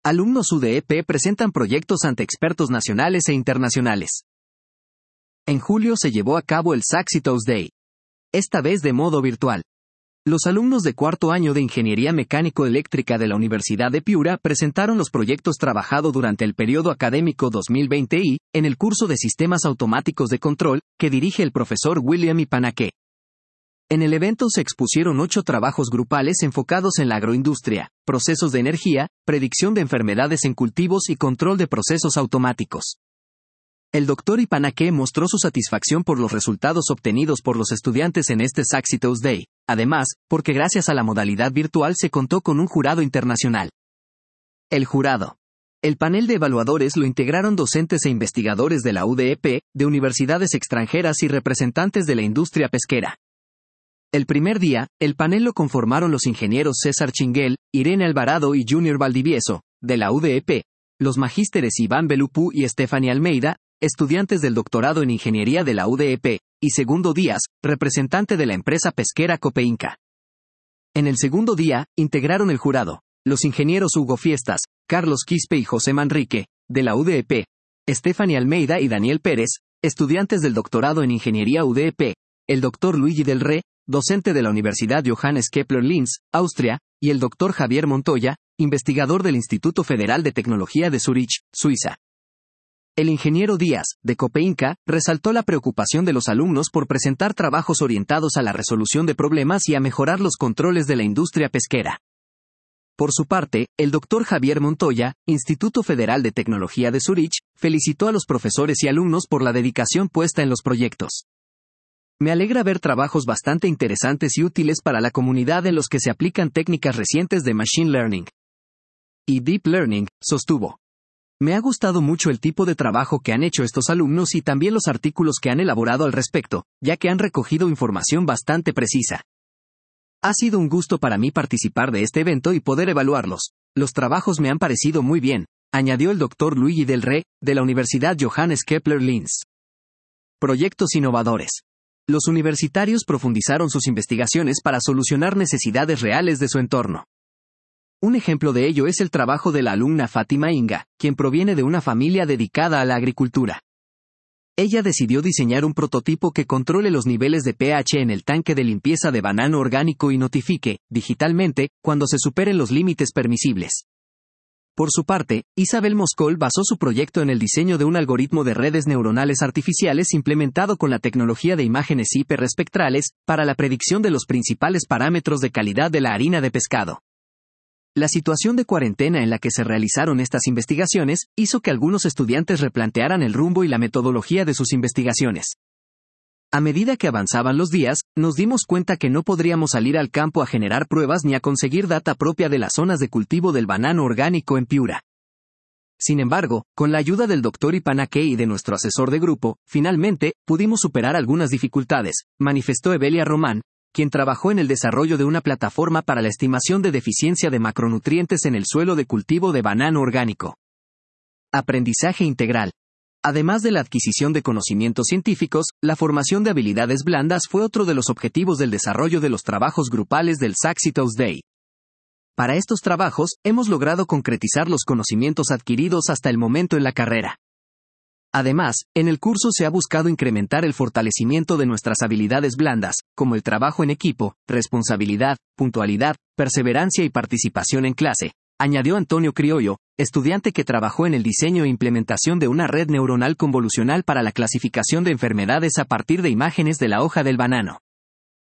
Alumnos UDEP presentan proyectos ante expertos nacionales e internacionales. En julio se llevó a cabo el Saxitos Day. Esta vez de modo virtual. Los alumnos de cuarto año de Ingeniería Mecánico-Eléctrica de la Universidad de Piura presentaron los proyectos trabajados durante el periodo académico 2020 y, en el curso de Sistemas Automáticos de Control, que dirige el profesor William Ipanaque. En el evento se expusieron 8 trabajos grupales enfocados en la agroindustria, procesos de energía, predicción de enfermedades en cultivos y control de procesos automáticos. El Dr. Ipanaque mostró su satisfacción por los resultados obtenidos por los estudiantes en este Saxitos Day, además, porque gracias a la modalidad virtual se contó con un jurado internacional. El jurado. El panel de evaluadores lo integraron docentes e investigadores de la UDEP, de universidades extranjeras y representantes de la industria pesquera. El primer día, el panel lo conformaron los ingenieros César Chinguel, Irene Alvarado y Junior Valdivieso, de la UDEP, los magísteres Iván Belupú y Stephanie Almeida, estudiantes del doctorado en Ingeniería de la UDEP, y Segundo Díaz, representante de la empresa pesquera Copeinca. En el segundo día, integraron el jurado, los ingenieros Hugo Fiestas, Carlos Quispe y José Manrique, de la UDEP, Stephanie Almeida y Daniel Pérez, estudiantes del doctorado en Ingeniería UDEP, el Dr. Luigi Del Re, docente de la Universidad Johannes Kepler Linz, Austria, y el Dr. Javier Montoya, investigador del Instituto Federal de Tecnología de Zúrich, Suiza. El ingeniero Díaz, de Copeinca, resaltó la preocupación de los alumnos por presentar trabajos orientados a la resolución de problemas y a mejorar los controles de la industria pesquera. Por su parte, el Dr. Javier Montoya, Instituto Federal de Tecnología de Zúrich, felicitó a los profesores y alumnos por la dedicación puesta en los proyectos. Me alegra ver trabajos bastante interesantes y útiles para la comunidad en los que se aplican técnicas recientes de Machine Learning y Deep Learning, sostuvo. Me ha gustado mucho el tipo de trabajo que han hecho estos alumnos y también los artículos que han elaborado al respecto, ya que han recogido información bastante precisa. Ha sido un gusto para mí participar de este evento y poder evaluarlos. Los trabajos me han parecido muy bien, añadió el Dr. Luigi Del Re, de la Universidad Johannes Kepler Linz. Proyectos innovadores. Los universitarios profundizaron sus investigaciones para solucionar necesidades reales de su entorno. Un ejemplo de ello es el trabajo de la alumna Fátima Inga, quien proviene de una familia dedicada a la agricultura. Ella decidió diseñar un prototipo que controle los niveles de pH en el tanque de limpieza de banano orgánico y notifique, digitalmente, cuando se superen los límites permisibles. Por su parte, Isabel Moscol basó su proyecto en el diseño de un algoritmo de redes neuronales artificiales implementado con la tecnología de imágenes hiperespectrales, para la predicción de los principales parámetros de calidad de la harina de pescado. La situación de cuarentena en la que se realizaron estas investigaciones hizo que algunos estudiantes replantearan el rumbo y la metodología de sus investigaciones. A medida que avanzaban los días, nos dimos cuenta que no podríamos salir al campo a generar pruebas ni a conseguir data propia de las zonas de cultivo del banano orgánico en Piura. Sin embargo, con la ayuda del Dr. Ipanaque y de nuestro asesor de grupo, finalmente, pudimos superar algunas dificultades, manifestó Evelia Román, quien trabajó en el desarrollo de una plataforma para la estimación de deficiencia de macronutrientes en el suelo de cultivo de banano orgánico. Aprendizaje integral. Además de la adquisición de conocimientos científicos, la formación de habilidades blandas fue otro de los objetivos del desarrollo de los trabajos grupales del Saxitos Day. Para estos trabajos, hemos logrado concretizar los conocimientos adquiridos hasta el momento en la carrera. Además, en el curso se ha buscado incrementar el fortalecimiento de nuestras habilidades blandas, como el trabajo en equipo, responsabilidad, puntualidad, perseverancia y participación en clase, añadió Antonio Criollo, estudiante que trabajó en el diseño e implementación de una red neuronal convolucional para la clasificación de enfermedades a partir de imágenes de la hoja del banano.